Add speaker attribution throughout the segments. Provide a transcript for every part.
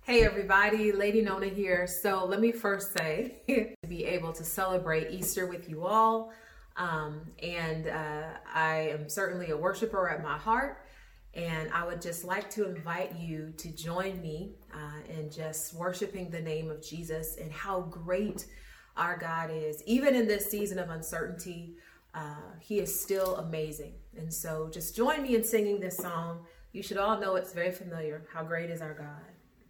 Speaker 1: Hey everybody, Lady Nona here. So let me first say to be able to celebrate Easter with you all. I am certainly a worshiper at my heart. And I would just like to invite you to join me in just worshiping the name of Jesus and how great our God is. Even in this season of uncertainty, he is still amazing. And so just join me in singing this song. You should all know it's very familiar. How great is our God.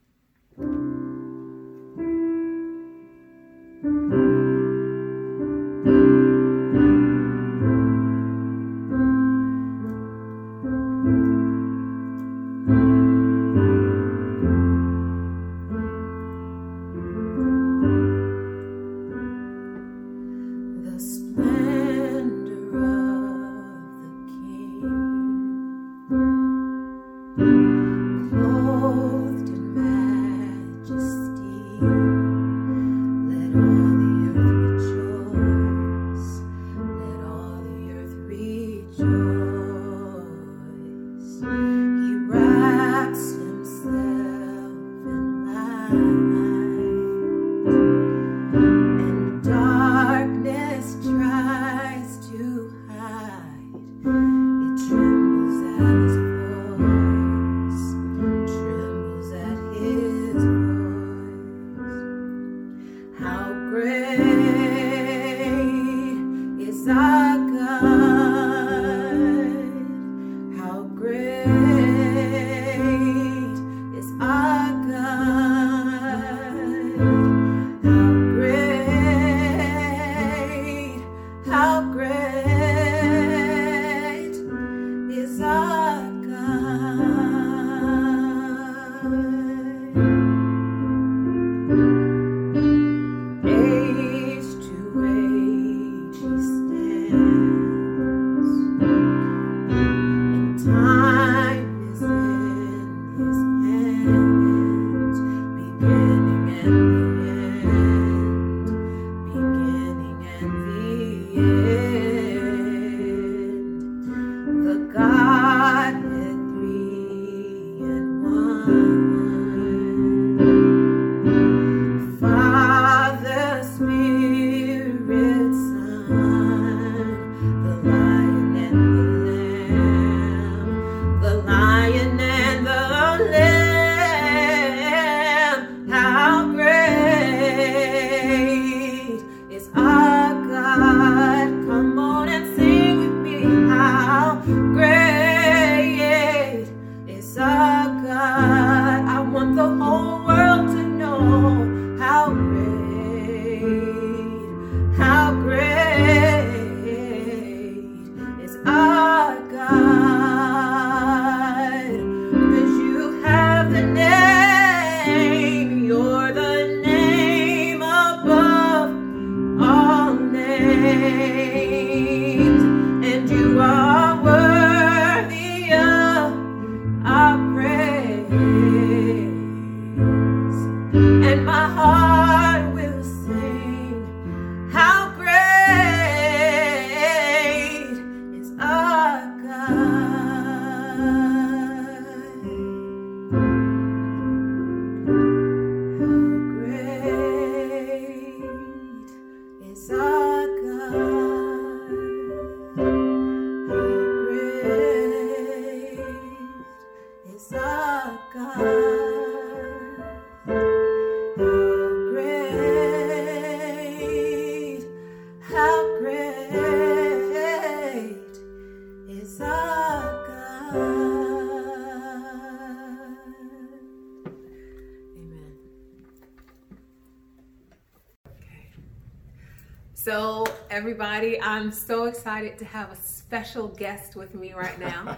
Speaker 1: So everybody, I'm so excited to have a special guest with me right now.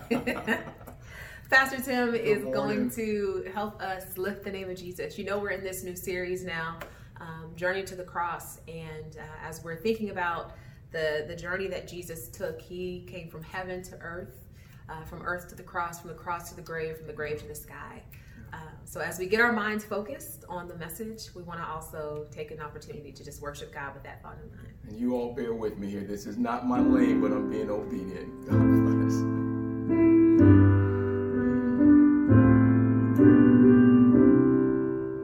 Speaker 1: Pastor Tim is going to help us lift the name of Jesus. You know, we're in this new series now, Journey to the Cross. And as we're thinking about the journey that Jesus took, he came from heaven to earth, from earth to the cross, from the cross to the grave, from the grave to the sky. So as we get our minds focused on the message, we want to also take an opportunity to just worship God with that thought in mind.
Speaker 2: And you all bear with me here. This is not my lane, but I'm being obedient. God bless.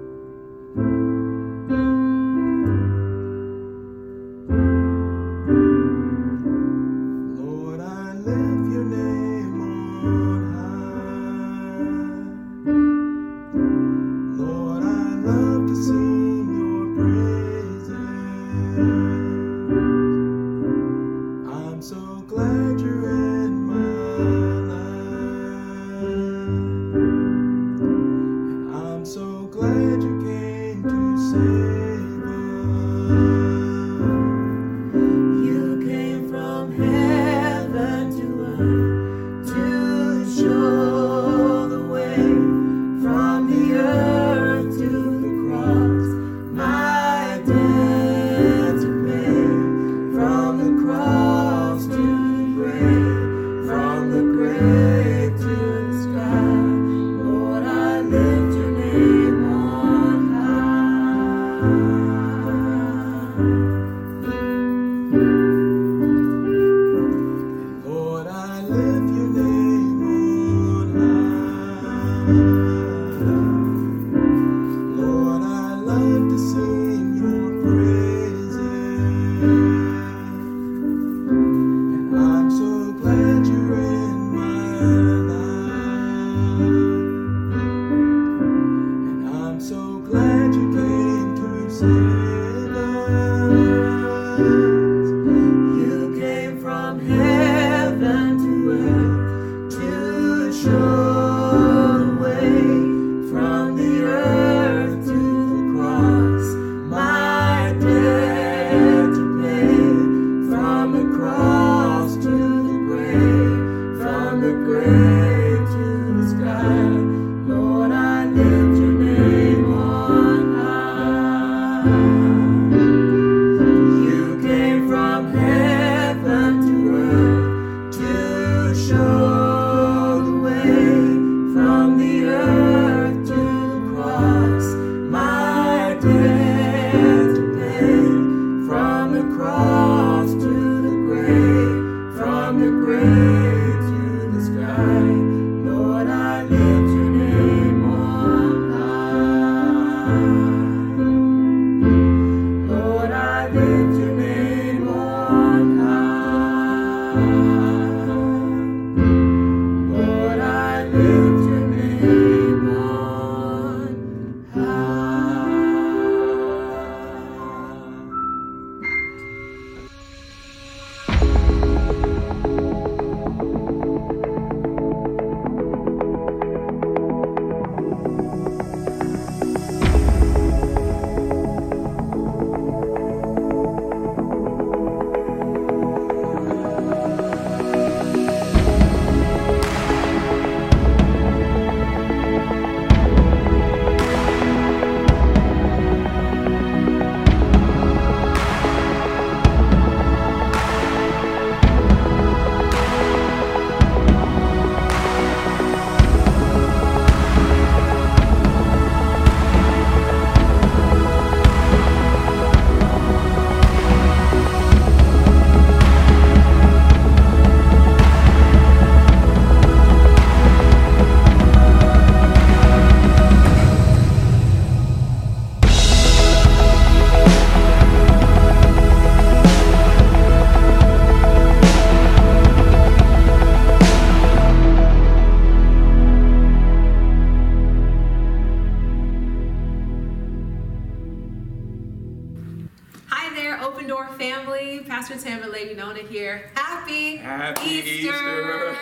Speaker 1: More family. Pastor Tim and Lady Nona here. Happy
Speaker 2: Easter.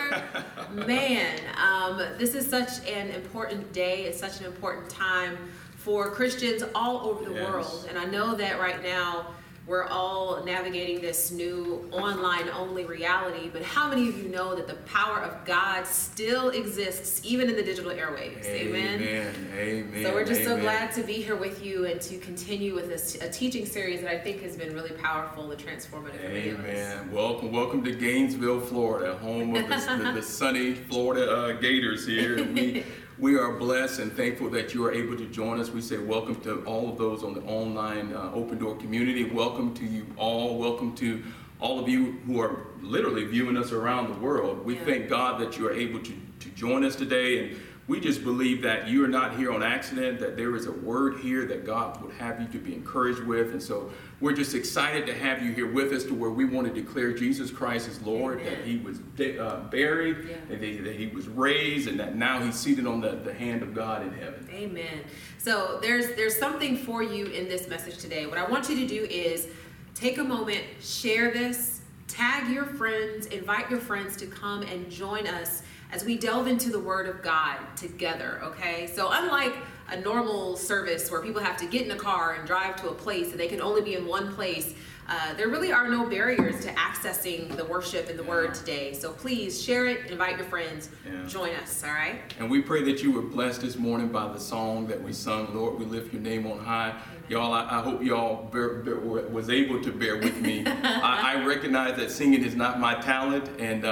Speaker 1: Man, this is such an important day. It's such an important time for Christians all over the world. And I know that right now we're all navigating this new online-only reality, but how many of you know that the power of God still exists even in the digital airwaves? Amen.
Speaker 2: Amen.
Speaker 1: So we're just so glad to be here with you and to continue with a teaching series that I think has been really powerful and transformative for many of us.
Speaker 2: Amen. Welcome to Gainesville, Florida, home of the sunny Florida Gators here. We are blessed and thankful that you are able to join us. We say welcome to all of those on the online Open Door community. Welcome to you all. Welcome to all of you who are literally viewing us around the world. We thank God that you are able to join us today. And we just believe that you are not here on accident, that there is a word here that God would have you to be encouraged with. And so we're just excited to have you here with us to where we want to declare Jesus Christ as Lord, that he was buried, that he was raised, and that now he's seated on the hand of God in heaven.
Speaker 1: Amen. So there's something for you in this message today. What I want you to do is take a moment, share this, tag your friends, invite your friends to come and join us as we delve into the Word of God together, okay? So unlike a normal service where people have to get in a car and drive to a place and they can only be in one place, there really are no barriers to accessing the worship and the Word today. So please share it, invite your friends, join us, all right?
Speaker 2: And we pray that you were blessed this morning by the song that we sung, Lord, we lift your name on high. Y'all, I hope y'all was able to bear with me. I recognize that singing is not my talent, and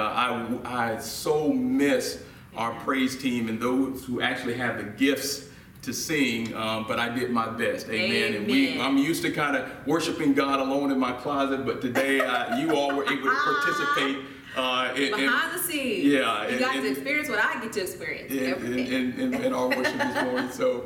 Speaker 2: I so miss our praise team and those who actually have the gifts to sing, but I did my best. Amen. And I'm used to kind of worshiping God alone in my closet, but today you all were able to participate
Speaker 1: behind the scenes. You got to experience what I get to experience
Speaker 2: in our worship this morning. So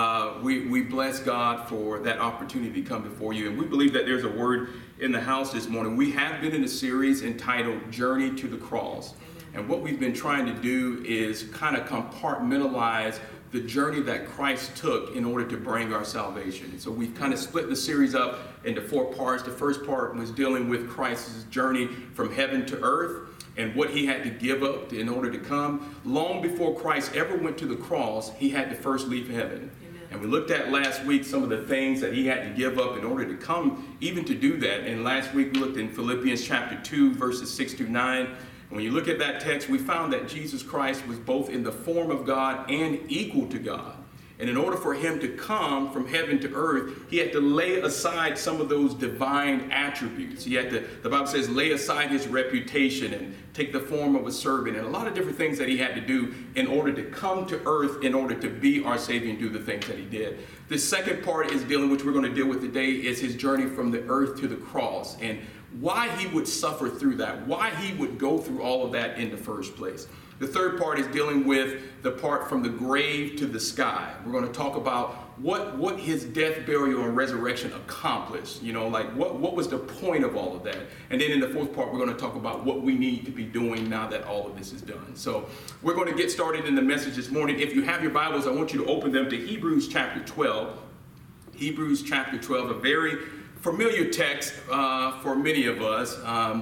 Speaker 2: we bless God for that opportunity to come before you. And we believe that there's a word in the house this morning. We have been in a series entitled Journey to the Cross. And what we've been trying to do is kind of compartmentalize the journey that Christ took in order to bring our salvation. And so we've kind of split the series up into 4 parts. The first part was dealing with Christ's journey from heaven to earth and what he had to give up in order to come. Long before Christ ever went to the cross, he had to first leave heaven. And we looked at last week some of the things that he had to give up in order to come, even to do that. And last week we looked in Philippians chapter 2, verses 6 through 9. And when you look at that text, we found that Jesus Christ was both in the form of God and equal to God. And in order for him to come from heaven to earth, he had to lay aside some of those divine attributes. He had to, the Bible says, lay aside his reputation and take the form of a servant and a lot of different things that he had to do in order to come to earth, in order to be our Savior and do the things that he did. The second part is dealing, which we're going to deal with today, is his journey from the earth to the cross and why he would suffer through that, why he would go through all of that in the first place. The third part is dealing with the part from the grave to the sky. We're going to talk about what his death, burial, and resurrection accomplished. You know, like what was the point of all of that? And then in the fourth part, we're going to talk about what we need to be doing now that all of this is done. So we're going to get started in the message this morning. If you have your Bibles, I want you to open them to Hebrews chapter 12. Hebrews chapter 12, a very familiar text for many of us.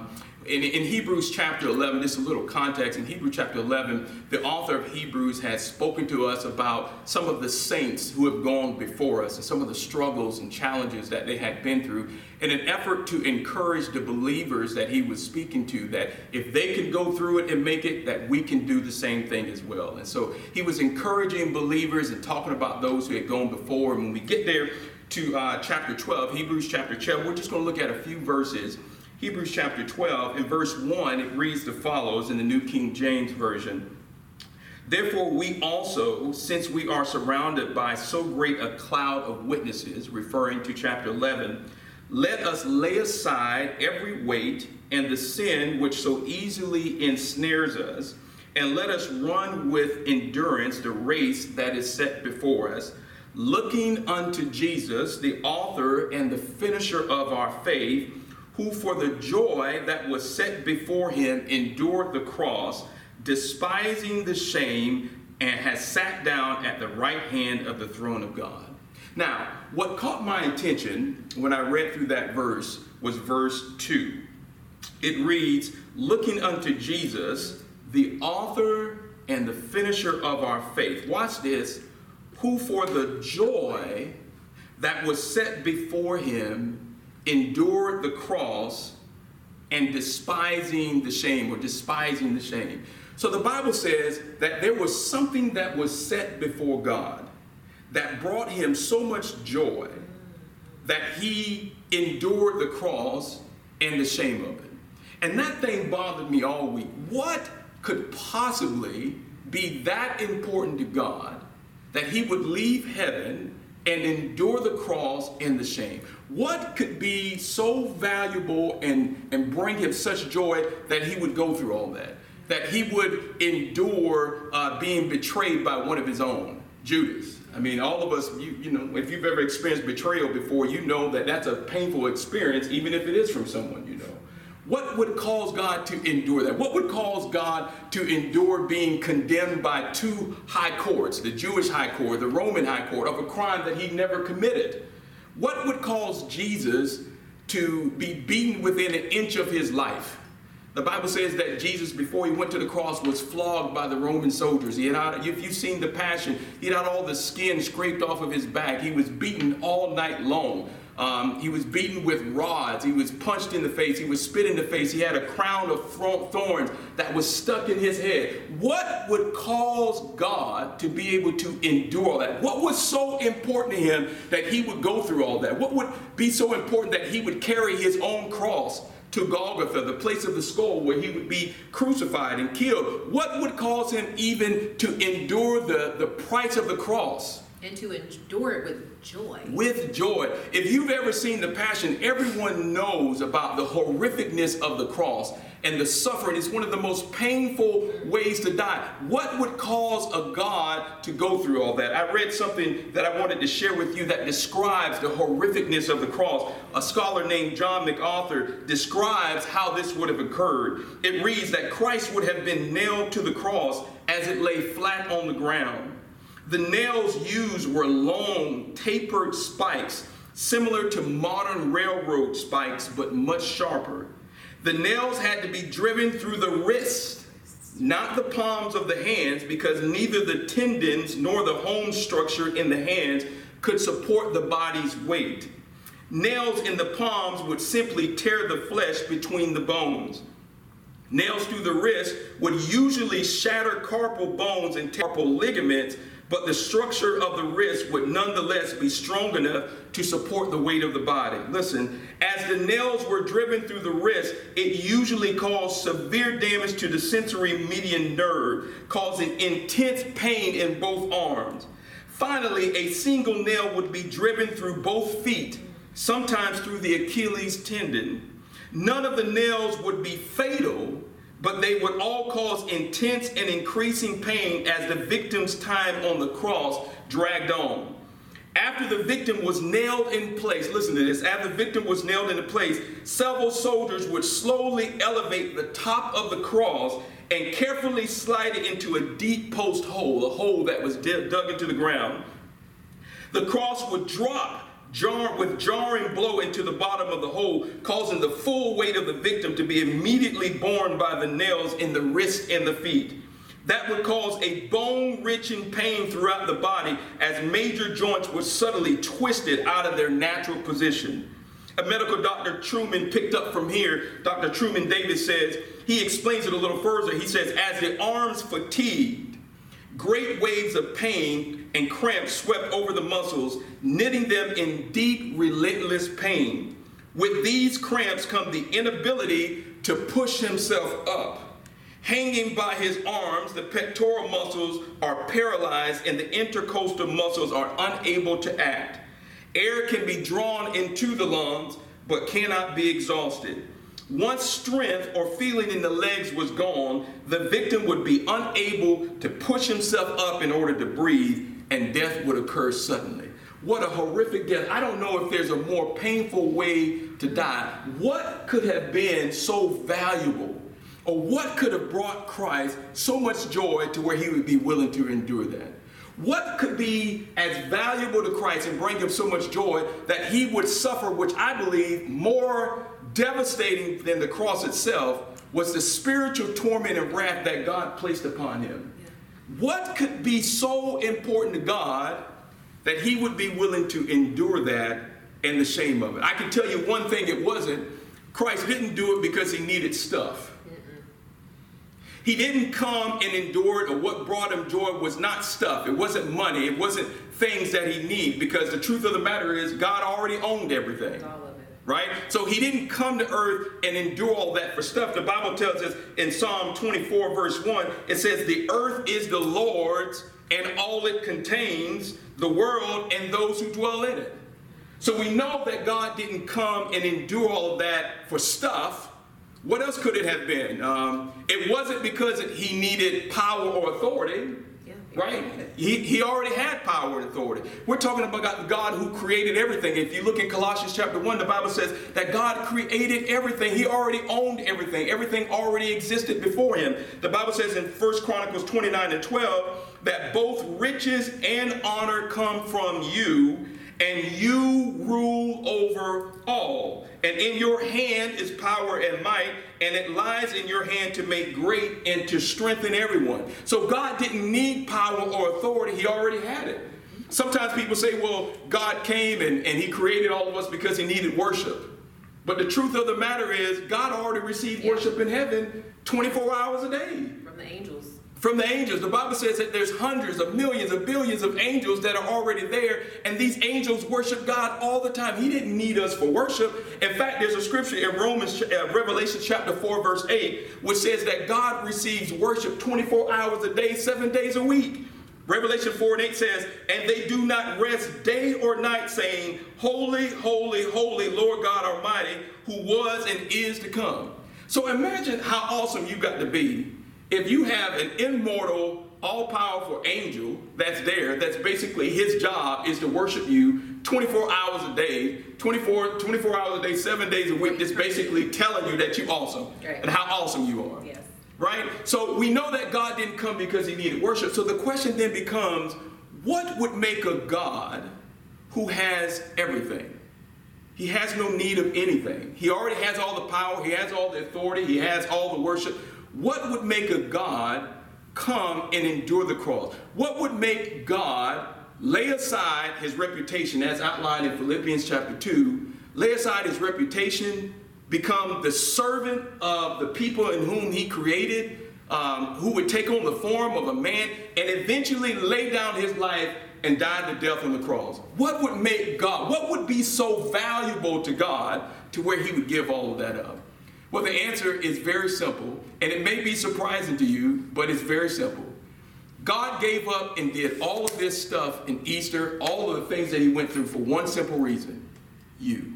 Speaker 2: In Hebrews chapter 11, just a little context, in Hebrews chapter 11, the author of Hebrews has spoken to us about some of the saints who have gone before us and some of the struggles and challenges that they had been through in an effort to encourage the believers that he was speaking to, that if they can go through it and make it, that we can do the same thing as well. And so he was encouraging believers and talking about those who had gone before. And when we get there to chapter 12, Hebrews chapter 12, we're just going to look at a few verses. Hebrews chapter 12, in verse 1, it reads the follows in the New King James Version. Therefore we also, since we are surrounded by so great a cloud of witnesses, referring to chapter 11, let us lay aside every weight and the sin which so easily ensnares us, and let us run with endurance the race that is set before us, looking unto Jesus, the author and the finisher of our faith, who for the joy that was set before him endured the cross, despising the shame, and has sat down at the right hand of the throne of God. Now, what caught my attention when I read through that verse was verse 2. It reads, looking unto Jesus, the author and the finisher of our faith. Watch this. Who for the joy that was set before him endured the cross and despising the shame. So the Bible says that there was something that was set before God that brought him so much joy that he endured the cross and the shame of it. And that thing bothered me all week. What could possibly be that important to God that he would leave heaven and endure the cross and the shame? What could be so valuable and bring him such joy that he would go through all that? That he would endure being betrayed by one of his own, Judas. I mean, all of us, you know, if you've ever experienced betrayal before, you know that that's a painful experience, even if it is from someone you know. What would cause God to endure that? What would cause God to endure being condemned by two high courts, the Jewish high court, the Roman high court, of a crime that he never committed? What would cause Jesus to be beaten within an inch of his life? The Bible says that Jesus, before he went to the cross, was flogged by the Roman soldiers. If you've seen the Passion, he had all the skin scraped off of his back. He was beaten all night long. He was beaten with rods. He was punched in the face. He was spit in the face. He had a crown of thorns that was stuck in his head. What would cause God to be able to endure all that? What was so important to him that he would go through all that? What would be so important that he would carry his own cross to Golgotha, the place of the skull where he would be crucified and killed? What would cause him even to endure the price of the cross?
Speaker 1: And to endure it with joy.
Speaker 2: With joy. If you've ever seen the Passion, everyone knows about the horrificness of the cross and the suffering. It's one of the most painful ways to die. What would cause a God to go through all that? I read something that I wanted to share with you that describes the horrificness of the cross. A scholar named John MacArthur describes how this would have occurred. It reads that Christ would have been nailed to the cross as it lay flat on the ground. The nails used were long, tapered spikes, similar to modern railroad spikes, but much sharper. The nails had to be driven through the wrist, not the palms of the hands, because neither the tendons nor the bone structure in the hands could support the body's weight. Nails in the palms would simply tear the flesh between the bones. Nails through the wrist would usually shatter carpal bones and carpal ligaments, but the structure of the wrist would nonetheless be strong enough to support the weight of the body. Listen, as the nails were driven through the wrist, it usually caused severe damage to the sensory median nerve, causing intense pain in both arms. Finally, a single nail would be driven through both feet, sometimes through the Achilles tendon. None of the nails would be fatal, but they would all cause intense and increasing pain as the victim's time on the cross dragged on. After the victim was nailed in place, listen to this, after the victim was nailed into place, several soldiers would slowly elevate the top of the cross and carefully slide it into a deep post hole, a hole that was dug into the ground. The cross would drop with jarring blow into the bottom of the hole, causing the full weight of the victim to be immediately borne by the nails in the wrist and the feet. That would cause a bone-wrenching pain throughout the body as major joints were suddenly twisted out of their natural position. A medical Dr. Truman picked up from here, Dr. Truman Davis says, he explains it a little further. He says, as the arms fatigued, great waves of pain and cramps swept over the muscles, knitting them in deep, relentless pain. With these cramps come the inability to push himself up. Hanging by his arms, the pectoral muscles are paralyzed and the intercostal muscles are unable to act. Air can be drawn into the lungs, but cannot be exhausted. Once strength or feeling in the legs was gone, the victim would be unable to push himself up in order to breathe, and death would occur suddenly. What a horrific death. I don't know if there's a more painful way to die. What could have been so valuable, or what could have brought Christ so much joy to where he would be willing to endure that? What could be as valuable to Christ and bring him so much joy that he would suffer, which I believe more devastating than the cross itself was the spiritual torment and wrath that God placed upon him. Yeah. What could be so important to God that he would be willing to endure that and the shame of it? I can tell you one thing it wasn't. Christ didn't do it because he needed stuff. He didn't come and endure it, or what brought him joy was not stuff. It wasn't money. It wasn't things that he needed, because the truth of the matter is God already owned everything. All of it. Right? So he didn't come to earth and endure all that for stuff. The Bible tells us in Psalm 24 verse 1, it says, the earth is the Lord's and all it contains, the world and those who dwell in it. So we know that God didn't come and endure all of that for stuff. What else could it have been? It wasn't because he needed power or authority, right? He already had power and authority. We're talking about God who created everything. If you look in Colossians chapter 1, the Bible says that God created everything. He already owned everything. Everything already existed before him. The Bible says in 1 Chronicles 29 and 12 that both riches and honor come from you, and you rule over all. And in your hand is power and might, and it lies in your hand to make great and to strengthen everyone. So God didn't need power or authority. He already had it. Sometimes people say, well, God came and he created all of us because he needed worship. But the truth of the matter is God already received worship in heaven 24 hours a day.
Speaker 1: From the angels.
Speaker 2: From the angels. The Bible says that there's hundreds of millions of billions of angels that are already there, and these angels worship God all the time. He didn't need us for worship. In fact, there's a scripture in Revelation chapter 4 verse 8 which says that God receives worship 24 hours a day, 7 days a week. Revelation 4 and 8 says, and they do not rest day or night, saying, holy, holy, holy, Lord God Almighty, who was and is to come. So imagine how awesome you got to be if you have an immortal, all-powerful angel that's there, that's basically his job is to worship you 24 hours a day, 24 hours a day, 7 days a week, just basically telling you that you're awesome and how awesome you are. Yes. Right? So we know that God didn't come because he needed worship. So the question then becomes, what would make a God who has everything? He has no need of anything. He already has all the power. He has all the authority. He has all the worship. What would make a God come and endure the cross? What would make God lay aside his reputation, as outlined in Philippians chapter 2, lay aside his reputation, become the servant of the people in whom he created, who would take on the form of a man and eventually lay down his life and die the death on the cross? What would make God, what would be so valuable to God to where he would give all of that up? Well, the answer is very simple, and it may be surprising to you, but it's very simple. God gave up and did all of this stuff in Easter, all of the things that he went through for one simple reason: you.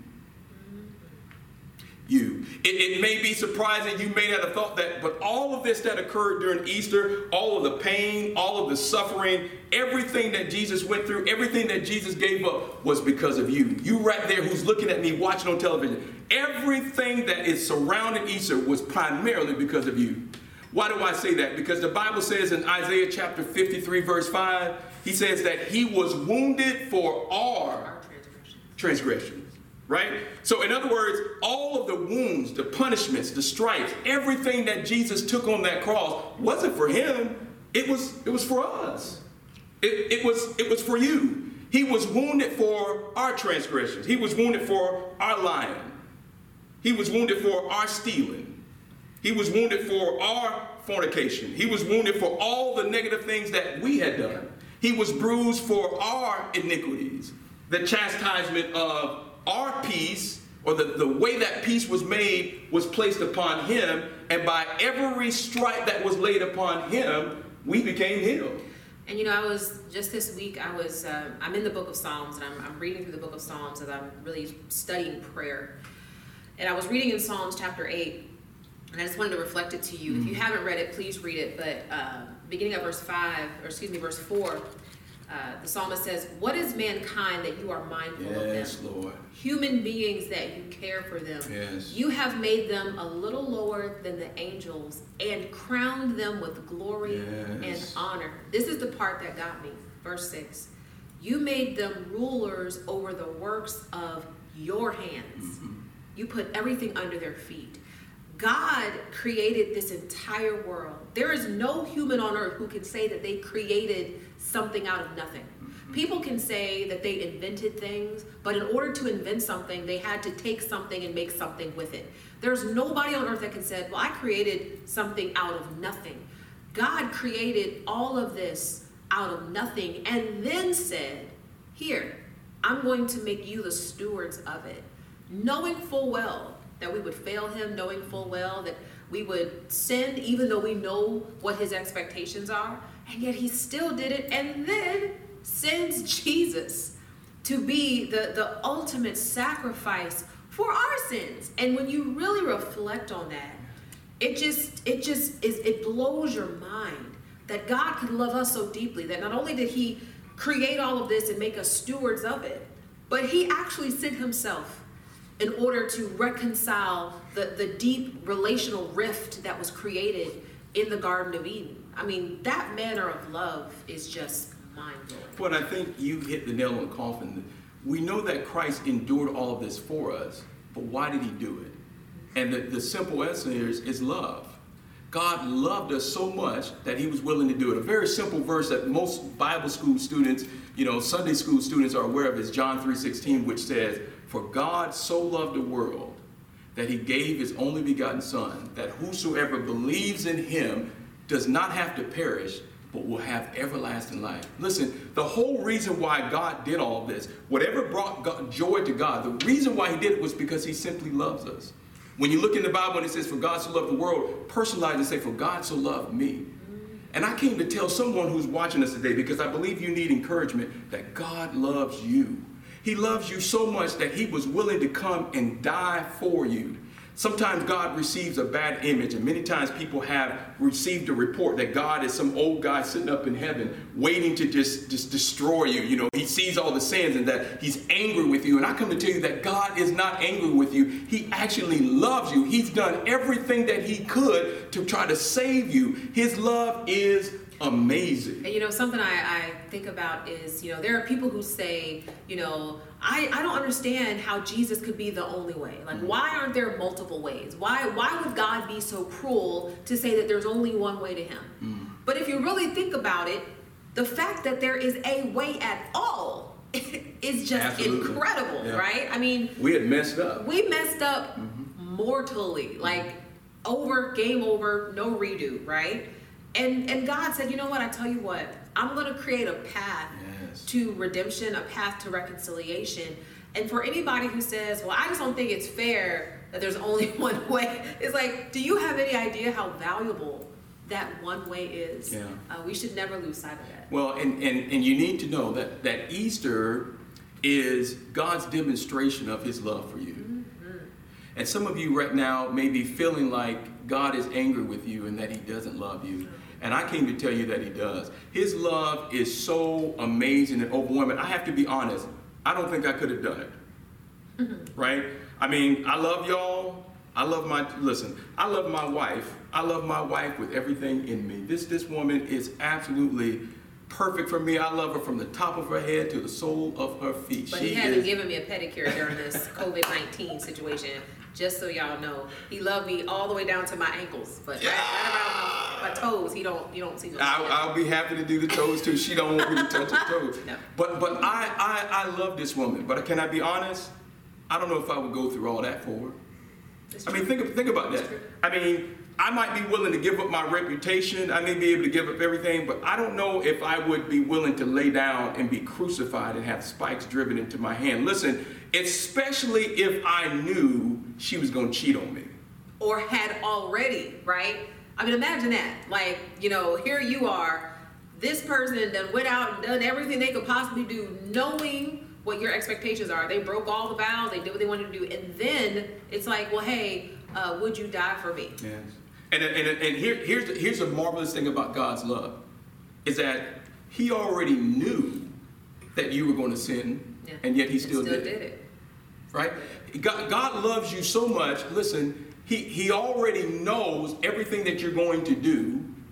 Speaker 2: You. It may be surprising, you may not have thought that, but all of this that occurred during Easter, all of the pain, all of the suffering, everything that Jesus went through, everything that Jesus gave up was because of you. You right there who's looking at me, watching on television. Everything that is surrounding Easter was primarily because of you. Why do I say that? Because the Bible says in Isaiah chapter 53 verse 5, he says that he was wounded for our transgressions. Right? So in other words, all of the wounds, the punishments, the stripes, everything that Jesus took on that cross wasn't for him. It was for us. It was for you. He was wounded for our transgressions. He was wounded for our lying. He was wounded for our stealing. He was wounded for our fornication. He was wounded for all the negative things that we had done. He was bruised for our iniquities. The chastisement of our peace, or the way that peace was made, was placed upon him, and by every stripe that was laid upon him, we became healed.
Speaker 1: And you know, I was just this week, I'm in the book of Psalms, and I'm reading through the book of Psalms as I'm really studying prayer. And I was reading in Psalms chapter 8, and I just wanted to reflect it to you. If you haven't read it, please read it. But beginning at verse 4, the psalmist says, what is mankind that you are mindful of them?
Speaker 2: Yes, Lord.
Speaker 1: Human beings that you care for them.
Speaker 2: Yes.
Speaker 1: You have made them a little lower than the angels and crowned them with glory and honor. This is the part that got me. verse 6, you made them rulers over the works of your hands. You put everything under their feet. God created this entire world. There is no human on earth who can say that they created something out of nothing. People can say that they invented things, but in order to invent something, they had to take something and make something with it. There's nobody on earth that can say, well, I created something out of nothing. God created all of this out of nothing and then said, here, I'm going to make you the stewards of it. Knowing full well that we would fail him, knowing full well that we would sin even though we know what his expectations are, and yet he still did it and then sends Jesus to be the ultimate sacrifice for our sins. And when you really reflect on that, it blows your mind that God could love us so deeply that not only did he create all of this and make us stewards of it, but he actually sent himself in order to reconcile the deep relational rift that was created in the Garden of Eden. I mean, that manner of love is just mind-blowing.
Speaker 2: But I think you hit the nail on the coffin. We know that Christ endured all of this for us, but why did he do it? And the simple answer is love. God loved us so much that he was willing to do it. A very simple verse that most Bible school students, Sunday school students are aware of is John 3:16, which says, for God so loved the world that he gave his only begotten son, that whosoever believes in him does not have to perish, but will have everlasting life. Listen, the whole reason why God did all of this, whatever brought joy to God, the reason why he did it was because he simply loves us. When you look in the Bible and it says, for God so loved the world, personalize and say, for God so loved me. And I came to tell someone who's watching us today, because I believe you need encouragement, that God loves you. He loves you so much that he was willing to come and die for you. Sometimes God receives a bad image, and many times people have received a report that God is some old guy sitting up in heaven waiting to just destroy you. He sees all the sins and that he's angry with you. And I come to tell you that God is not angry with you. He actually loves you. He's done everything that he could to try to save you. His love is amazing.
Speaker 1: And something I think about is, there are people who say, I don't understand how Jesus could be the only way. Like, why aren't there multiple ways? Why would God be so cruel to say that there's only one way to him? But if you really think about it, the fact that there is a way at all is just
Speaker 2: Absolutely.
Speaker 1: Incredible, yeah. Right? I mean,
Speaker 2: we had messed up.
Speaker 1: We messed up mortally, like game over, no redo, right? And God said, you know what, I tell you what, I'm going to create a path to redemption, a path to reconciliation. And for anybody who says, well, I just don't think it's fair that there's only one way, it's like, do you have any idea how valuable that one way is?
Speaker 2: Yeah.
Speaker 1: We should never lose sight of that.
Speaker 2: Well, and you need to know that Easter is God's demonstration of his love for you. And some of you right now may be feeling like God is angry with you and that he doesn't love you. And I came to tell you that he does. His love is so amazing and overwhelming. I have to be honest. I don't think I could have done it. Right? I mean, I love y'all. I love my wife. I love my wife with everything in me. This woman is absolutely perfect for me. I love her from the top of her head to the sole of her feet.
Speaker 1: But he hasn't given me a pedicure during this COVID-19 situation. Just so y'all know, he loved me all the way down to my ankles, but right around my toes, you don't see.
Speaker 2: I'll be happy to do the toes too. She don't want me to touch her toes.
Speaker 1: No.
Speaker 2: But I love this woman. But can I be honest? I don't know if I would go through all that for her. I mean, think about that. I mean, I might be willing to give up my reputation. I may be able to give up everything, but I don't know if I would be willing to lay down and be crucified and have spikes driven into my hand. Listen, especially if I knew she was going to cheat on me.
Speaker 1: Or had already, right? I mean, imagine that. Like, here you are, this person that went out and done everything they could possibly do, knowing what your expectations are. They broke all the vows, they did what they wanted to do, and then it's like, well, hey, would you die for me?
Speaker 2: Yes. And here's the marvelous thing about God's love, is that he already knew that you were going to sin, and yet he still did it. Right? God loves you so much. Listen, he already knows everything that you're going to do,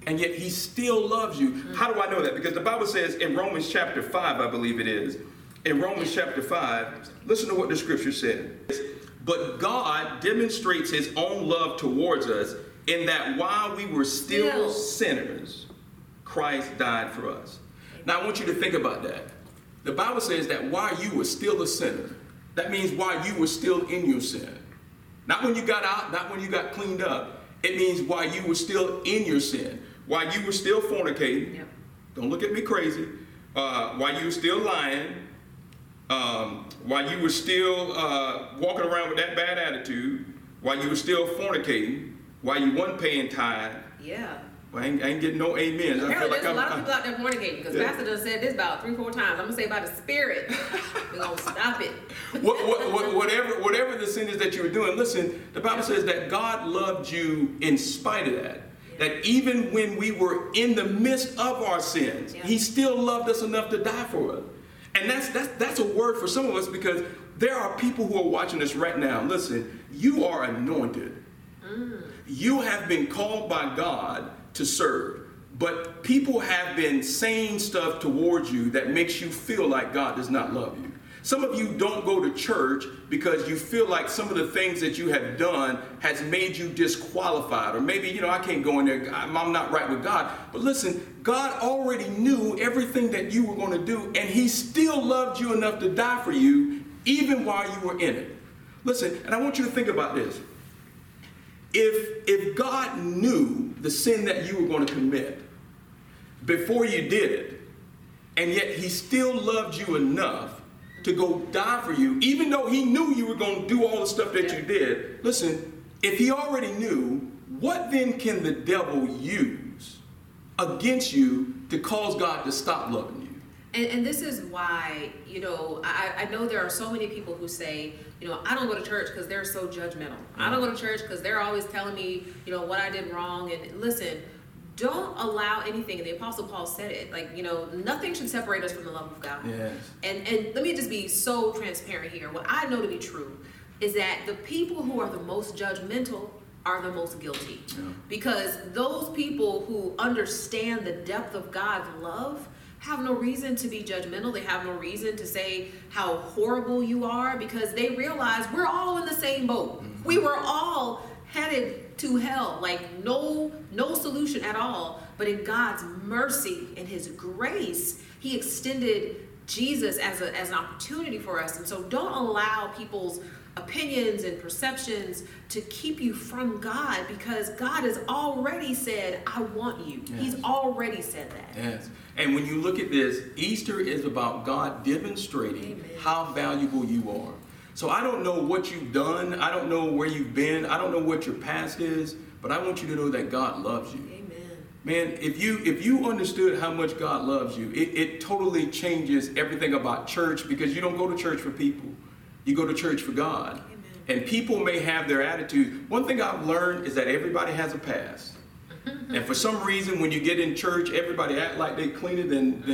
Speaker 2: and yet he still loves you. How do I know that? Because the Bible says in Romans chapter 5, I believe it is, in Romans chapter 5, listen to what the scripture said. But God demonstrates his own love towards us in that while we were still sinners, Christ died for us. Now I want you to think about that. The Bible says that while you were still a sinner, that means while you were still in your sin. Not when you got out, not when you got cleaned up. It means while you were still in your sin, while you were still fornicating. Yep. Don't look at me crazy. While you were still lying, while you were still walking around with that bad attitude, while you were still fornicating, while you weren't paying tithe.
Speaker 1: Yeah.
Speaker 2: Well, I ain't getting no amens.
Speaker 1: Apparently there's a lot of people out there fornicating, because Pastor done said this about 3-4 times. I'm going to say by the Spirit. We're going to stop it.
Speaker 2: Whatever the sin is that you were doing, listen, the Bible says that God loved you in spite of that. That even when we were in the midst of our sins, he still loved us enough to die for us. And that's a word for some of us, because there are people who are watching us right now. Listen, you are anointed. You have been called by God to serve. But people have been saying stuff towards you that makes you feel like God does not love you. Some of you don't go to church because you feel like some of the things that you have done has made you disqualified. Or maybe, I can't go in there, I'm not right with God. But listen, God already knew everything that you were going to do, and he still loved you enough to die for you, even while you were in it. Listen, and I want you to think about this. If God knew the sin that you were going to commit before you did it, and yet he still loved you enough to go die for you, even though he knew you were going to do all the stuff that you did, listen, if he already knew, what then can the devil use against you to cause God to stop loving you?
Speaker 1: And this is why, I know there are so many people who say, I don't go to church because they're so judgmental. I don't go to church because they're always telling me, what I did wrong. And listen, don't allow anything. And the Apostle Paul said it, nothing should separate us from the love of God.
Speaker 2: Yes.
Speaker 1: And let me just be so transparent here. What I know to be true is that the people who are the most judgmental are the most guilty. Yeah. Because those people who understand the depth of God's love have no reason to be judgmental. They have no reason to say how horrible you are, because they realize we're all in the same boat. Mm-hmm. We were all headed to hell, no solution at all. But in God's mercy and his grace, he extended Jesus as an opportunity for us. And so don't allow people's opinions and perceptions to keep you from God, because God has already said, I want you. Yes. He's already said that.
Speaker 2: Yes. And when you look at this, Easter is about God demonstrating how valuable you are. So I don't know what you've done. I don't know where you've been. I don't know what your past is, but I want you to know that God loves you.
Speaker 1: Amen.
Speaker 2: Man, if you understood how much God loves you, it totally changes everything about church, because you don't go to church for people. You go to church for God. Amen. And people may have their attitude. One thing I've learned is that everybody has a past. And for some reason, when you get in church, everybody act like they're cleaner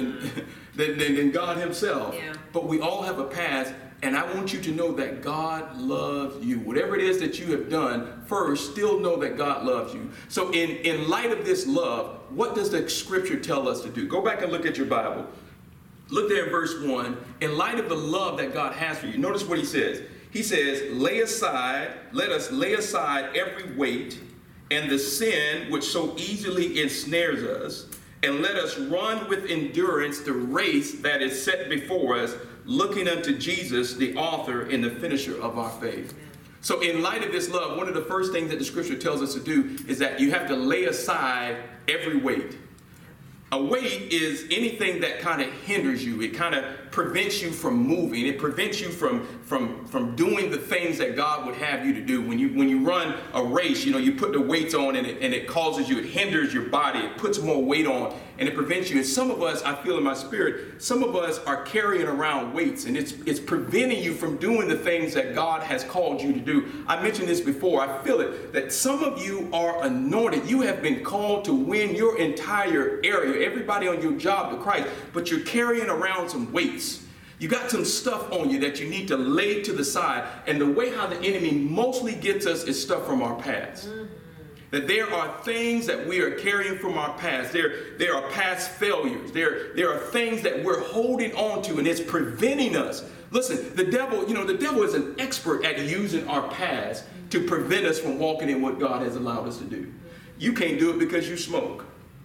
Speaker 2: than God himself. Yeah. But we all have a past, and I want you to know that God loves you. Whatever it is that you have done, first, still know that God loves you. So in light of this love, what does the scripture tell us to do? Go back and look at your Bible. Look there in verse 1. In light of the love that God has for you, notice what he says. He says, let us lay aside every weight and the sin which so easily ensnares us, and let us run with endurance the race that is set before us, looking unto Jesus, the author and the finisher of our faith. So in light of this love, one of the first things that the scripture tells us to do is that you have to lay aside every weight. A weight is anything that kind of hinders you. It kind of prevents you from moving. It prevents you from doing the things that God would have you to do. When you run a race, you put the weights on, and it causes you, it hinders your body. It puts more weight on, and it prevents you. And some of us, I feel in my spirit, some of us are carrying around weights, and it's preventing you from doing the things that God has called you to do. I mentioned this before. I feel it, that some of you are anointed. You have been called to win your entire area, everybody on your job to Christ, but you're carrying around some weights. You got some stuff on you that you need to lay to the side. And the way how the enemy mostly gets us is stuff from our past. Mm-hmm. That there are things that we are carrying from our past. There are past failures. There are things that we're holding on to, and it's preventing us. Listen, the devil is an expert at using our past to prevent us from walking in what God has allowed us to do. You can't do it because you smoke.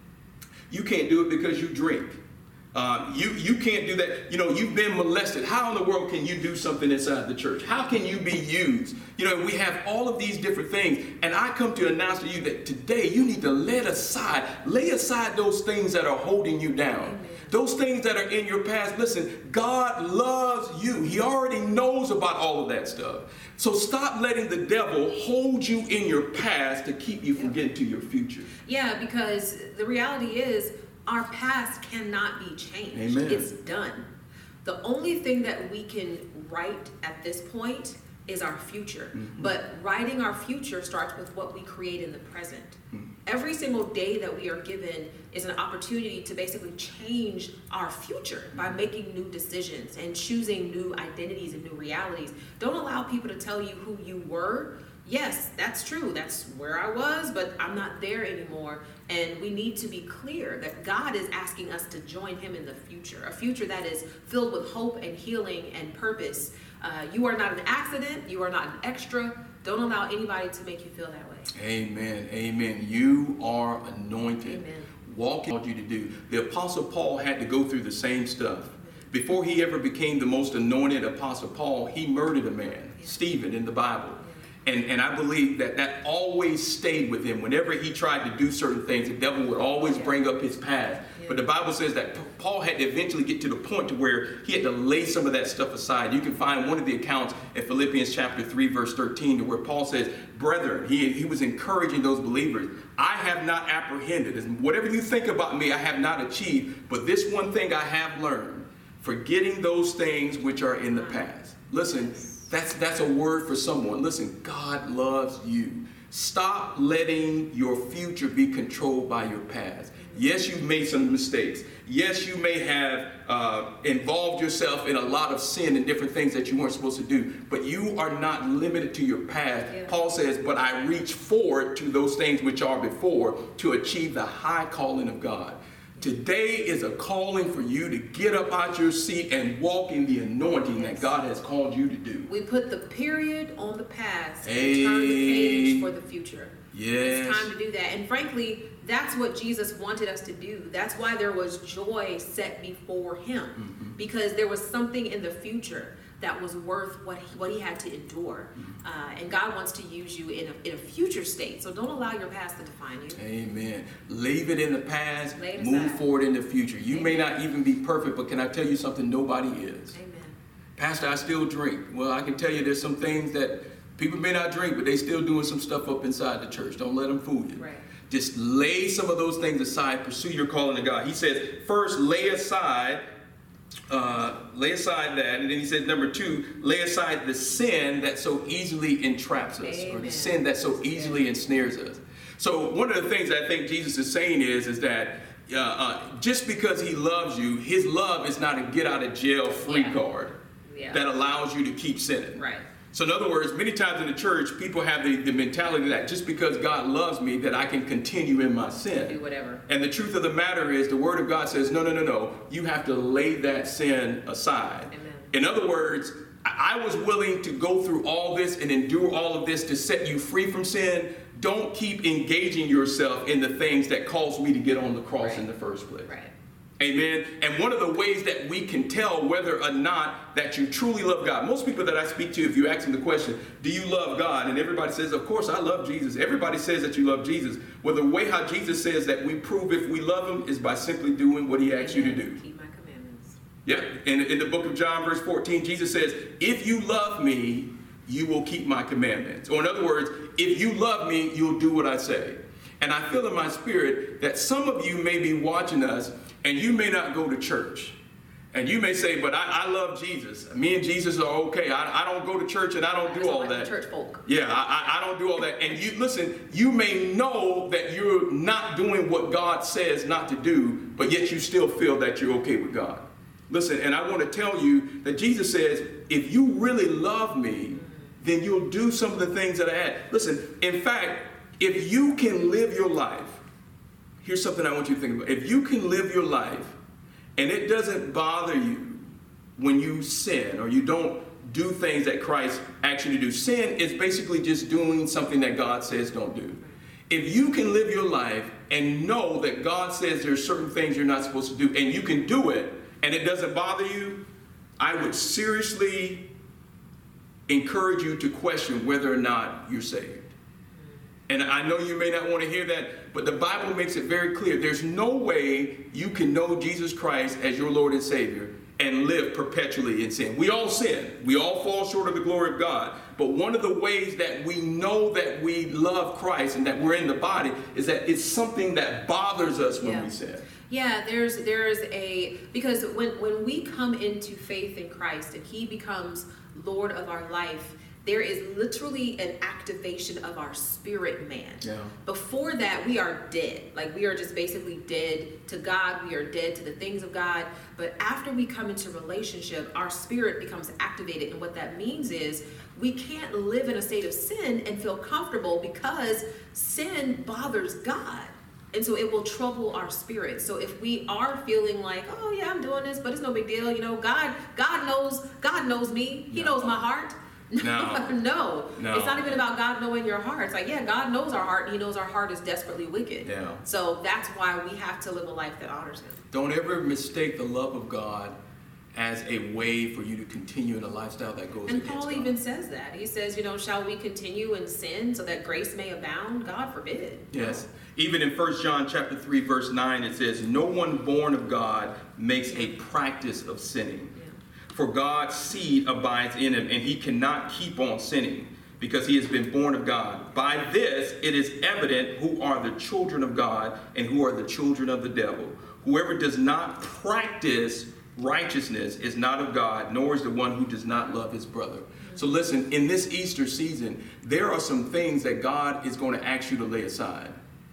Speaker 2: You can't do it because you drink. You can't do that. You've been molested. How in the world can you do something inside the church? How can you be used? We have all of these different things. And I come to announce to you that today you need to lay aside those things that are holding you down. Amen. Those things that are in your past. Listen, God loves you. He already knows about all of that stuff. So stop letting the devil hold you in your past to keep you from getting to your future.
Speaker 1: Yeah, because the reality is, our past cannot be changed.
Speaker 2: Amen.
Speaker 1: It's done. The only thing that we can write at this point is our future. Mm-hmm. But writing our future starts with what we create in the present. Mm-hmm. Every single day that we are given is an opportunity to basically change our future by making new decisions and choosing new identities and new realities. Don't allow people to tell you who you were. Yes, that's true. That's where I was, but I'm not there anymore. And we need to be clear that God is asking us to join him in the future, a future that is filled with hope and healing and purpose. You are not an accident. You are not an extra. Don't allow anybody to make you feel that way.
Speaker 2: Amen. Amen. You are anointed.
Speaker 1: Amen.
Speaker 2: Walk what you to do. The Apostle Paul had to go through the same stuff. Before he ever became the most anointed Apostle Paul, he murdered a man, Stephen, in the Bible. And I believe that always stayed with him. Whenever he tried to do certain things, the devil would always bring up his past. But the Bible says that Paul had to eventually get to the point to where he had to lay some of that stuff aside. You can find one of the accounts in Philippians chapter 3, verse 13, to where Paul says, brethren, he was encouraging those believers. I have not apprehended. Whatever you think about me, I have not achieved. But this one thing I have learned, forgetting those things which are in the past. Listen, that's a word for someone. Listen, God loves you. Stop letting your future be controlled by your past. Yes, you've made some mistakes. Yes, you may have involved yourself in a lot of sin and different things that you weren't supposed to do, but you are not limited to your past. Yeah. Paul says, but I reach forward to those things which are before to achieve the high calling of God. Today is a calling for you to get up out your seat and walk in the anointing that God has called you to do.
Speaker 1: We put the period on the past and turn the page for the future.
Speaker 2: Yes.
Speaker 1: It's time to do that. And frankly, that's what Jesus wanted us to do. That's why there was joy set before him, because there was something in the future that was worth what he had to endure. And God wants to use you in a future state. So don't allow your past to define you.
Speaker 2: Amen. Leave it in the past. Move forward in the future. You may not even be perfect, but can I tell you something? Nobody is.
Speaker 1: Amen.
Speaker 2: Pastor, I still drink. Well, I can tell you there's some things that people may not drink, but they still doing some stuff up inside the church. Don't let them fool you.
Speaker 1: Right.
Speaker 2: Just lay some of those things aside. Pursue your calling to God. He says, first, lay aside that, and then he says, number 2, lay aside the sin that so easily entraps us. Amen. Or the sin that so easily ensnares us. So one of the things I think Jesus is saying is that just because he loves you, his love is not a get out of jail free card that allows you to keep sinning.
Speaker 1: Right.
Speaker 2: So in other words, many times in the church, people have the mentality that just because God loves me, that I can continue in my sin.
Speaker 1: Do whatever. And
Speaker 2: the truth of the matter is, the Word of God says, no. You have to lay that sin aside.
Speaker 1: Amen.
Speaker 2: In other words, I was willing to go through all this and endure all of this to set you free from sin. Don't keep engaging yourself in the things that caused me to get on the cross in the first place.
Speaker 1: Right.
Speaker 2: Amen. And one of the ways that we can tell whether or not that you truly love God. Most people that I speak to, if you ask them the question, do you love God? And everybody says, of course, I love Jesus. Everybody says that you love Jesus. Well, the way how Jesus says that we prove if we love him is by simply doing what he asks you to do.
Speaker 1: Keep my commandments.
Speaker 2: Yeah. In the book of John, verse 14, Jesus says, if you love me, you will keep my commandments. Or in other words, if you love me, you'll do what I say. And I feel in my spirit that some of you may be watching us and you may not go to church. And you may say, but I love Jesus. Me and Jesus are okay. I don't go to church and I don't do all that.
Speaker 1: Church folk.
Speaker 2: Yeah, I don't do all that. And you listen, you may know that you're not doing what God says not to do, but yet you still feel that you're okay with God. Listen, and I want to tell you that Jesus says, if you really love me, then you'll do some of the things that I add. Listen, in fact, If you can live your life, here's something I want you to think about. If you can live your life and it doesn't bother you when you sin or you don't do things that Christ asks you to do. Sin is basically just doing something that God says don't do. If you can live your life and know that God says there's certain things you're not supposed to do and you can do it and it doesn't bother you, I would seriously encourage you to question whether or not you're saved. And I know you may not want to hear that, but the Bible makes it very clear. There's no way you can know Jesus Christ as your Lord and Savior and live perpetually in sin. We all sin. We all fall short of the glory of God. But one of the ways that we know that we love Christ and that we're in the body is that it's something that bothers us when we sin.
Speaker 1: Yeah, there's because when we come into faith in Christ and he becomes Lord of our life, there is literally an activation of our spirit man.
Speaker 2: Yeah.
Speaker 1: Before that, we are dead. Like, we are just basically dead to God. We are dead to the things of God. But after we come into relationship, our spirit becomes activated. And what that means is we can't live in a state of sin and feel comfortable because sin bothers God. And so it will trouble our spirit. So if we are feeling like, oh yeah, I'm doing this, but it's no big deal. You know, God knows me. He knows my heart. No. It's not even about God knowing your heart. It's like, yeah, God knows our heart, and he knows our heart is desperately wicked.
Speaker 2: Yeah.
Speaker 1: So that's why we have to live a life that honors him.
Speaker 2: Don't ever mistake the love of God as a way for you to continue in a lifestyle that goes against God.
Speaker 1: And Paul even says that. He says, you know, shall we continue in sin so that grace may abound? God forbid.
Speaker 2: Yes. Even in 1 John chapter 3, verse 9, it says, no one born of God makes a practice of sinning. For God's seed abides in him, and he cannot keep on sinning, because he has been born of God. By this it is evident who are the children of God and who are the children of the devil. Whoever does not practice righteousness is not of God, nor is the one who does not love his brother. So listen, in this Easter season, there are some things that God is going to ask you to lay aside.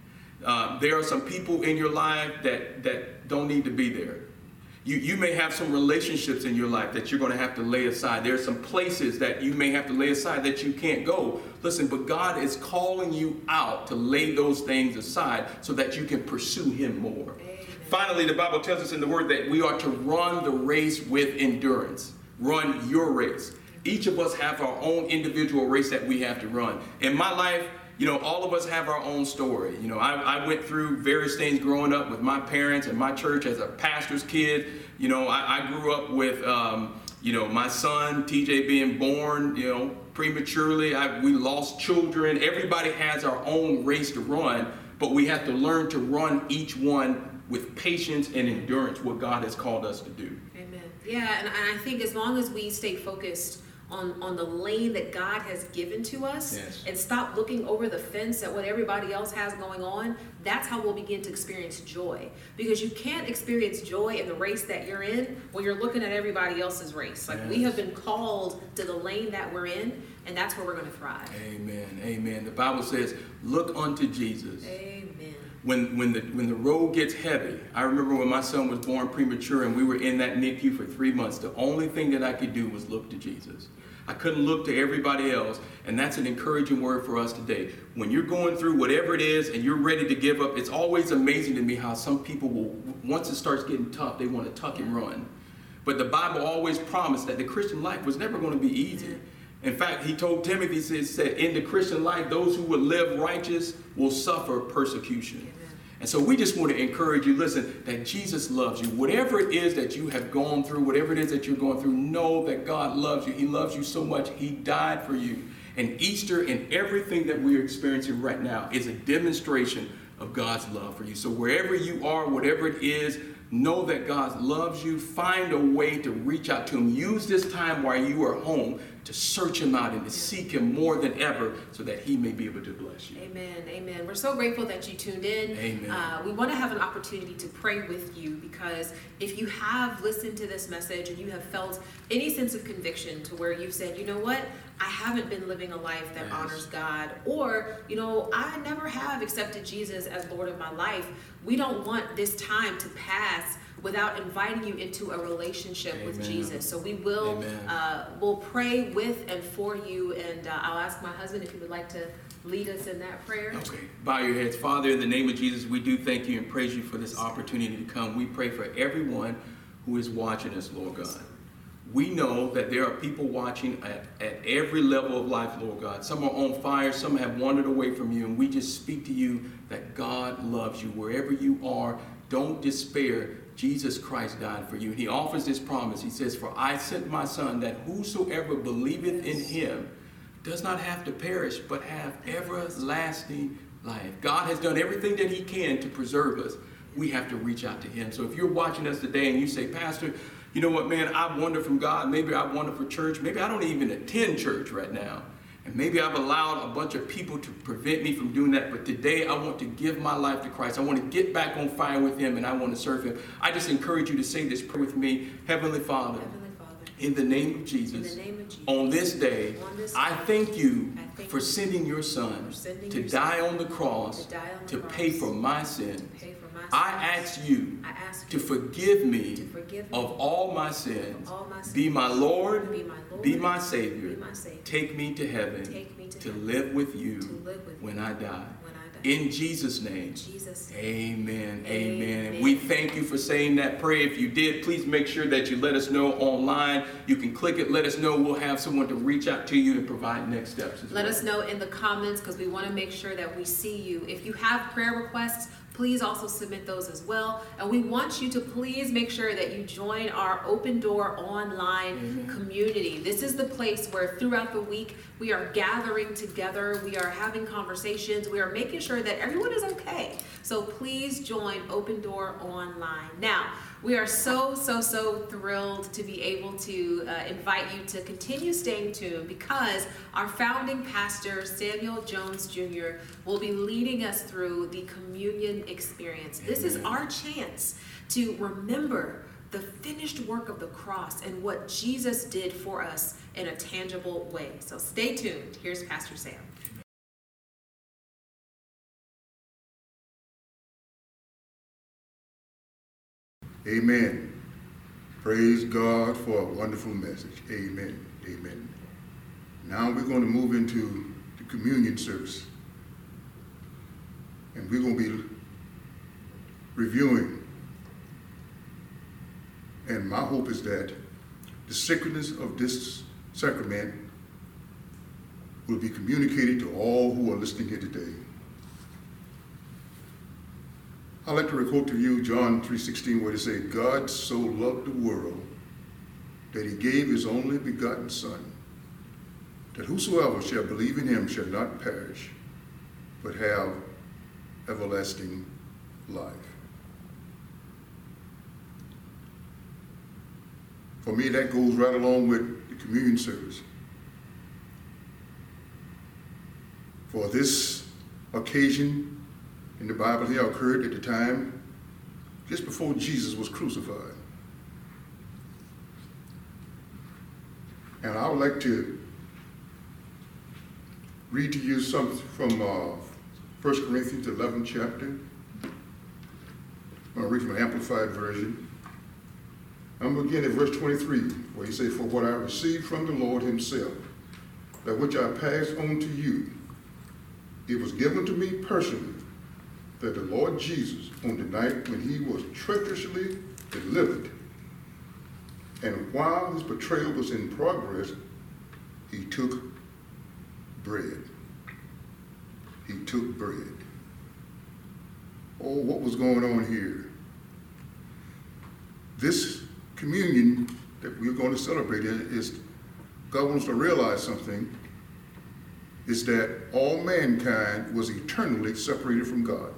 Speaker 2: There are some people in your life that don't need to be there. You may have some relationships in your life that you're going to have to lay aside. There are some places that you may have to lay aside that you can't go. Listen, but God is calling you out to lay those things aside so that you can pursue him more. Amen. Finally, the Bible tells us in the word that we are to run the race with endurance. Run your race. Each of us have our own individual race that we have to run. In my life, you know, all of us have our own story. You know, I went through various things growing up with my parents and my church as a pastor's kid. You know, I grew up with, you know, my son, TJ, being born, you know, prematurely. We lost children. Everybody has our own race to run, but we have to learn to run each one with patience and endurance, what God has called us to do.
Speaker 1: Amen. Yeah, and I think as long as we stay focused on the lane that God has given to us, and stop looking over the fence at what everybody else has going on, that's how we'll begin to experience joy. Because you can't experience joy in the race that you're in when you're looking at everybody else's race. Like, we have been called to the lane that we're in, and that's where we're going to thrive.
Speaker 2: Amen. Amen. The Bible says, look unto Jesus.
Speaker 1: Amen.
Speaker 2: When the road gets heavy, I remember when my son was born premature and we were in that NICU for 3 months, the only thing that I could do was look to Jesus. I couldn't look to everybody else, and that's an encouraging word for us today. When you're going through whatever it is and you're ready to give up, it's always amazing to me how some people will, once it starts getting tough, they want to tuck and run. But the Bible always promised that the Christian life was never going to be easy. In fact, he told Timothy, he said, in the Christian life, those who would live righteous will suffer persecution. And so we just want to encourage you, listen, that Jesus loves you. Whatever it is that you have gone through, whatever it is that you're going through, know that God loves you. He loves you so much, he died for you. And Easter and everything that we're experiencing right now is a demonstration of God's love for you. So wherever you are, whatever it is, know that God loves you. Find a way to reach out to him. Use this time while you are home to search him out and to seek him more than ever so that he may be able to bless you.
Speaker 1: Amen. Amen. We're so grateful that you tuned in.
Speaker 2: Amen.
Speaker 1: We want to have an opportunity to pray with you, because if you have listened to this message and you have felt any sense of conviction to where you've said, you know what, I haven't been living a life that honors God, or, you know, I never have accepted Jesus as Lord of my life. We don't want this time to pass without inviting you into a relationship
Speaker 2: Amen.
Speaker 1: with Jesus. So we will we'll pray with and for you, and I'll ask my husband if he would like to lead us in that prayer.
Speaker 2: Okay. Bow your heads. Father, in the name of Jesus, we do thank you and praise you for this opportunity to come. We pray for everyone who is watching us, Lord God. We know that there are people watching at every level of life, Lord God. Some are on fire, some have wandered away from you, and we just speak to you that God loves you. Wherever you are, don't despair. Jesus Christ died for you. And he offers this promise. He says, "For I sent my son, that whosoever believeth in him does not have to perish, but have everlasting life." God has done everything that he can to preserve us. We have to reach out to him. So if you're watching us today and you say, "Pastor, you know what, man, I wander from God. Maybe I wander for church. Maybe I don't even attend church right now. And maybe I've allowed a bunch of people to prevent me from doing that. But today I want to give my life to Christ. I want to get back on fire with him, and I want to serve him." I just encourage you to say this prayer with me. Heavenly Father, in the name of Jesus, on this day, I thank you for sending your son to die on the cross to pay for my sin. I ask you to forgive me of all my sins. Be my Lord, be my Savior. Take me to heaven to live with you when I die. In Jesus' name, amen, amen. And we thank you for saying that prayer. If you did, please make sure that you let us know online. You can click it, let us know. We'll have someone to reach out to you and provide next steps as well.
Speaker 1: Let us know in the comments, because we want to make sure that we see you. If you have prayer requests, please also submit those as well. And we want you to please make sure that you join our Open Door online community. This is the place where throughout the week we are gathering together, we are having conversations, we are making sure that everyone is okay. So please join Open Door online. Now, we are so thrilled to be able to invite you to continue staying tuned, because our founding pastor, Samuel Jones Jr., will be leading us through the communion experience. Amen. This is our chance to remember the finished work of the cross and what Jesus did for us in a tangible way. So stay tuned. Here's Pastor Sam.
Speaker 3: Amen. Praise God for a wonderful message. Amen. Amen. Now we're going to move into the communion service. And we're going to be reviewing. And my hope is that the sacredness of this sacrament will be communicated to all who are listening here today. I'd like to quote to you John 3:16, where it says, "God so loved the world that he gave his only begotten Son, that whosoever shall believe in him shall not perish, but have everlasting life." For me, that goes right along with the communion service. For this occasion in the Bible here occurred at the time just before Jesus was crucified. And I would like to read to you something from 1 Corinthians 11 chapter. I'm going to read from an Amplified Version. I'm going to begin at verse 23, where he says, "For what I received from the Lord himself, that which I passed on to you, it was given to me personally, that the Lord Jesus, on the night when he was treacherously delivered, and while his betrayal was in progress, he took bread." He took bread. Oh, what was going on here? This communion that we're going to celebrate is, God wants to realize something, is that all mankind was eternally separated from God.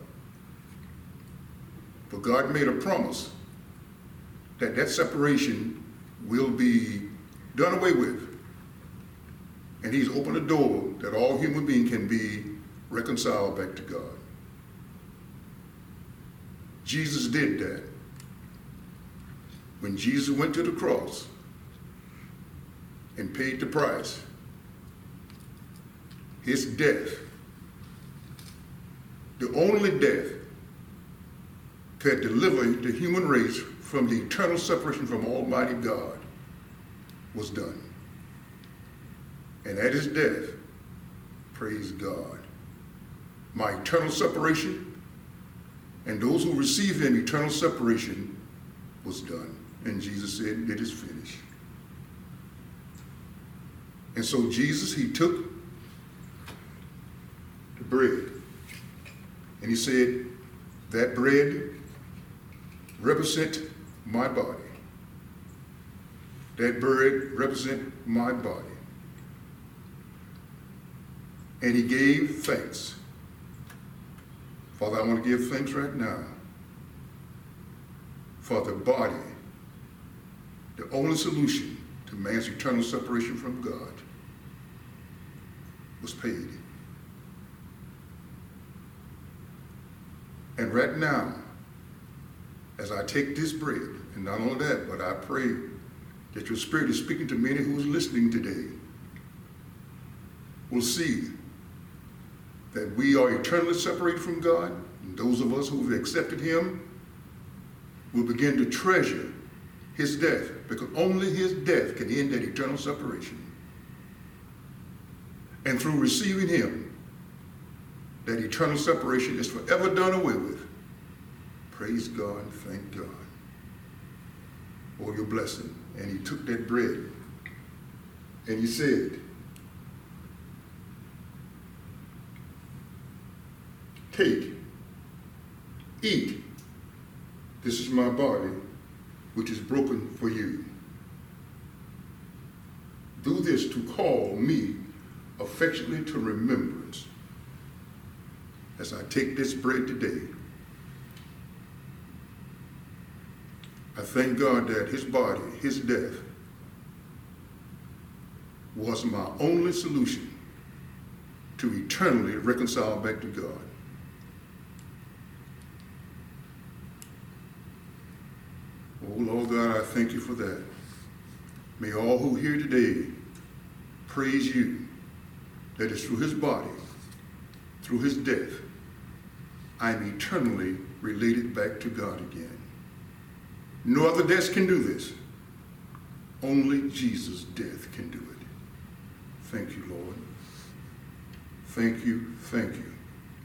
Speaker 3: But God made a promise that that separation will be done away with. And he's opened a door that all human beings can be reconciled back to God. Jesus did that. When Jesus went to the cross and paid the price, his death, the only death, could deliver the human race from the eternal separation from Almighty God was done. And at his death, praise God, my eternal separation and those who receive him eternal separation was done. And Jesus said, it is finished. And so Jesus, he took the bread and he said, that bread represent my body. That bread represent my body. And he gave thanks. Father, I want to give thanks right now for the body, the only solution to man's eternal separation from God was paid. And right now, as I take this bread, and not only that, but I pray that your Spirit is speaking to many who is listening today, will see that we are eternally separated from God, and those of us who have accepted him will begin to treasure his death, because only his death can end that eternal separation. And through receiving him, that eternal separation is forever done away with. Praise God, thank God. Oh, your blessing. And he took that bread and he said, take, eat. This is my body, which is broken for you. Do this to call me affectionately to remembrance as I take this bread today. I thank God that his body, his death, was my only solution to eternally reconcile back to God. Oh, Lord God, I thank you for that. May all who hear today praise you, that it's through his body, through his death, I'm eternally related back to God again. No other death can do this. Only Jesus' death can do it. Thank you, Lord. Thank you, thank you.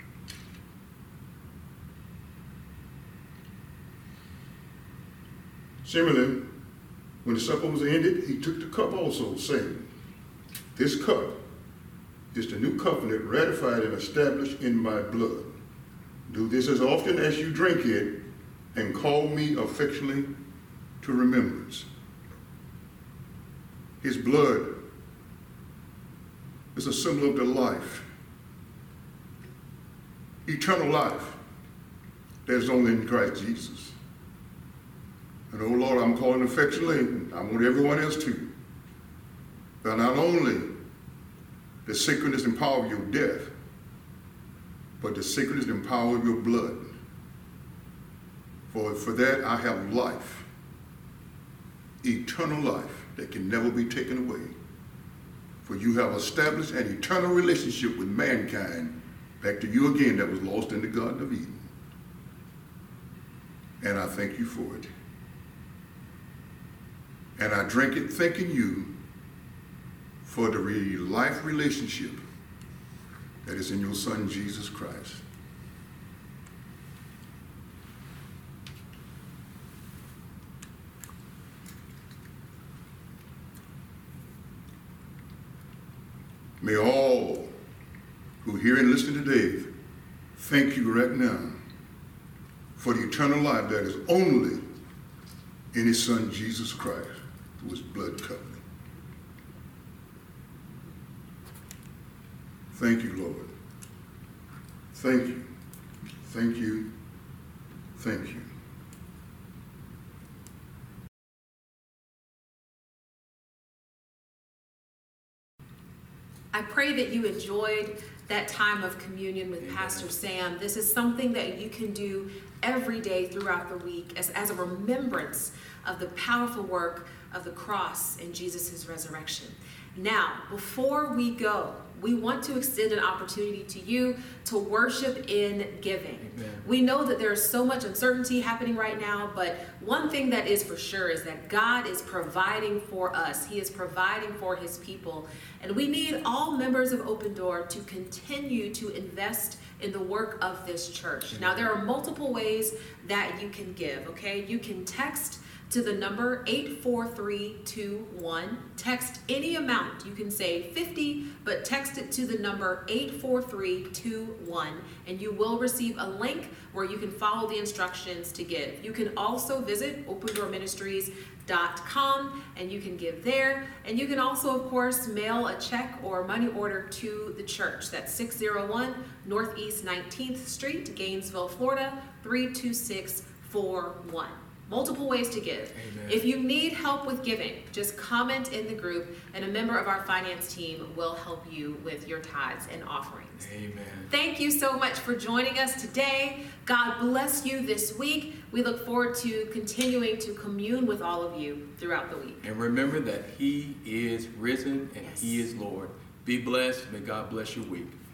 Speaker 3: Similarly, when the supper was ended, he took the cup also, saying, this cup is the new covenant ratified and established in my blood. Do this as often as you drink it, and call me affectionately to remembrance. His blood is a symbol of the life, eternal life that is only in Christ Jesus. And oh Lord, I'm calling affectionately, and I want everyone else to, that not only the sacredness and power of your death, but the sacredness and power of your blood. For that I have life, eternal life that can never be taken away. For you have established an eternal relationship with mankind back to you again that was lost in the Garden of Eden. And I thank you for it. And I drink it thanking you for the life relationship that is in your Son, Jesus Christ. May all who hear and listen today thank you right now for the eternal life that is only in his Son, Jesus Christ, through his blood covenant. Thank you, Lord. Thank you. Thank you. Thank you.
Speaker 1: I pray that you enjoyed that time of communion with Pastor Sam. This is something that you can do every day throughout the week as a remembrance of the powerful work of the cross and Jesus' resurrection. Now, before we go, we want to extend an opportunity to you to worship in giving.
Speaker 2: Amen.
Speaker 1: We know that there's so much uncertainty happening right now, but one thing that is for sure is that God is providing for us. He is providing for his people. And we need all members of Open Door to continue to invest in the work of this church. Now, there are multiple ways that you can give, okay? You can text to the number 84321. Text any amount. You can say 50, but text it to the number 84321, and you will receive a link where you can follow the instructions to give. You can also visit opendoorministries.com and you can give there. And you can also, of course, mail a check or money order to the church. That's 601 Northeast 19th Street, Gainesville, Florida, 32641. Multiple ways to give.
Speaker 2: Amen.
Speaker 1: If you need help with giving, just comment in the group and a member of our finance team will help you with your tithes and offerings.
Speaker 2: Amen.
Speaker 1: Thank you so much for joining us today. God bless you this week. We look forward to continuing to commune with all of you throughout the week.
Speaker 2: And remember that he is risen and
Speaker 1: Yes.
Speaker 2: he is Lord. Be blessed. May God bless your week.